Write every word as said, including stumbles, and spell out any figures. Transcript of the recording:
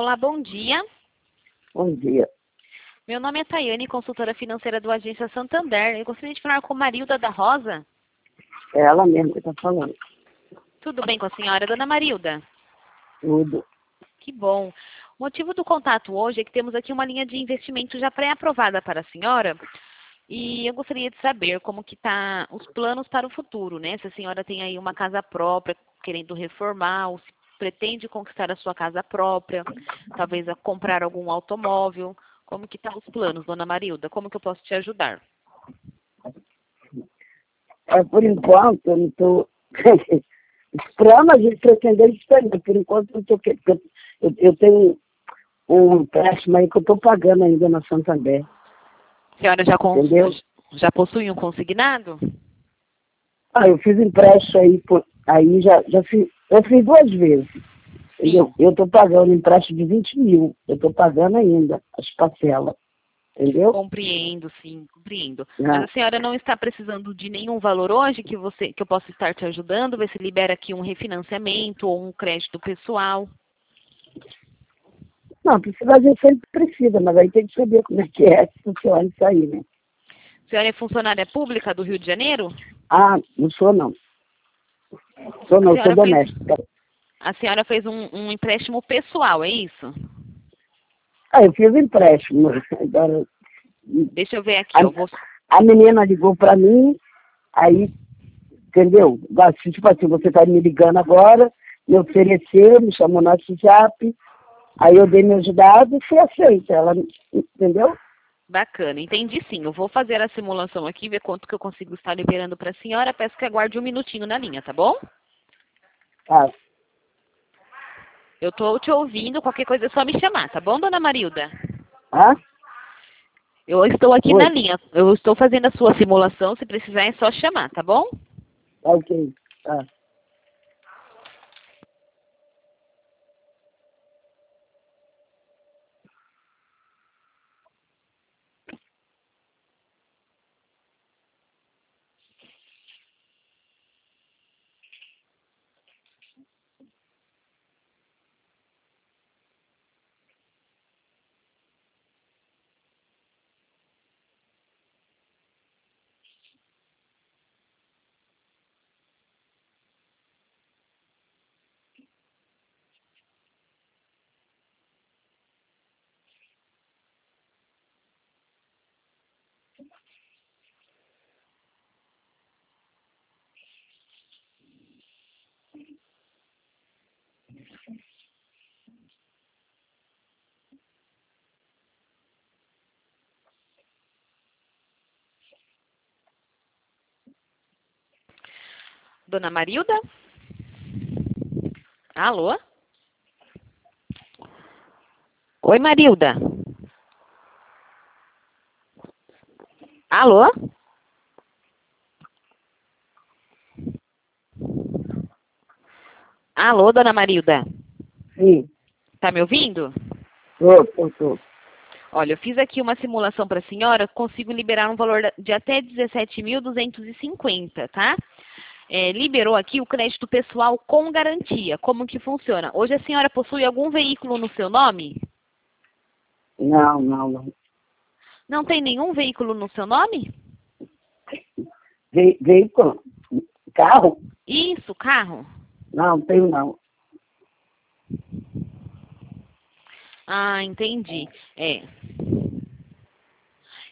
Olá, bom dia. Bom dia. Meu nome é Tayane, consultora financeira do Agência Santander. Eu gostaria de falar com Marilda da Rosa. É ela mesmo que está falando. Tudo bem com a senhora, dona Marilda? Tudo. Que bom. O motivo do contato hoje é que temos aqui uma linha de investimento já pré-aprovada para a senhora. E eu gostaria de saber como que tá os planos para o futuro, né? Se a senhora tem aí uma casa própria, querendo reformar, ou se pretende conquistar a sua casa própria, talvez a comprar algum automóvel. Como que tá os planos, dona Marilda? Como que eu posso te ajudar? É, por enquanto, eu não estou esperando, a gente pretender esperar. Por enquanto, eu, tô, eu, eu, eu tenho um empréstimo aí que eu estou pagando ainda na Santander. A senhora já, cons... Entendeu? já possui um consignado? Ah, eu fiz empréstimo aí, por, aí já, já fiz, eu fiz duas vezes. Entendeu? Eu estou pagando empréstimo de vinte mil. Eu estou pagando ainda as parcelas. Entendeu? Compreendo, sim, compreendo. Ah. Mas a senhora não está precisando de nenhum valor hoje que você que eu possa estar te ajudando? Ver se libera aqui um refinanciamento ou um crédito pessoal. Não, precisar a gente sempre precisa, mas aí tem que saber como é que é, que funciona isso aí, né? A senhora é funcionária pública do Rio de Janeiro? Ah, não sou não. Sou A não, sou senhora fez, doméstica. a senhora fez um, um empréstimo pessoal, é isso? Ah, eu fiz empréstimo. Agora, Deixa eu ver aqui, a, eu vou... a menina ligou pra mim, aí, entendeu? Assim, tipo assim, você tá me ligando agora, me ofereceu, me chamou no WhatsApp, aí eu dei meus dados e fui aceita. Ela, entendeu? Bacana, entendi sim. Eu vou fazer a simulação aqui, ver quanto que eu consigo estar liberando para a senhora. Peço que aguarde um minutinho na linha, tá bom? Ah, Eu estou te ouvindo, qualquer coisa é só me chamar, tá bom, dona Marilda? ah? Eu estou aqui na Oi, linha. Eu estou fazendo a sua simulação. Se precisar, é só chamar, tá bom? tá ok. Tá. Dona Marilda? Alô? Oi, Marilda. Alô? Alô, dona Marilda. Sim, Tá me ouvindo? tô, tô, tô. Olha, eu fiz aqui uma simulação para a senhora, consigo liberar um valor de até dezessete mil duzentos e cinquenta, tá? É, liberou aqui o crédito pessoal com garantia. Como que funciona? Hoje a senhora possui algum veículo no seu nome? Não, não, não. Não tem nenhum veículo no seu nome? Ve, veículo? Carro? Isso, carro. Não, tenho não. Ah, entendi. É.